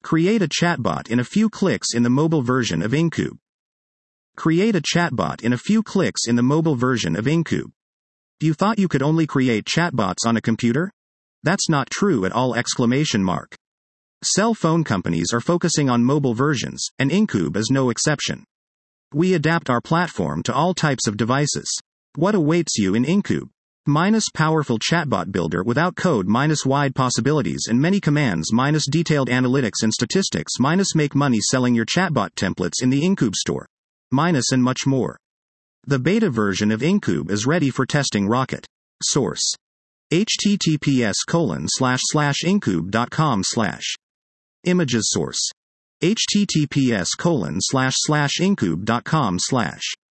Create a chatbot in a few clicks in the mobile version of Incube. Create a chatbot in a few clicks in the mobile version of Incube. You thought you could only create chatbots on a computer? That's not true at all! Cell phone companies are focusing on mobile versions, and Incube is no exception. We adapt our platform to all types of devices. What awaits you in Incube? Powerful chatbot builder without code, wide possibilities and many commands, detailed analytics and statistics, make money selling your chatbot templates in the Incube store, and much more. The beta version of Incube is ready for testing. Rocket source https://incube.com/ images source https://incube.com/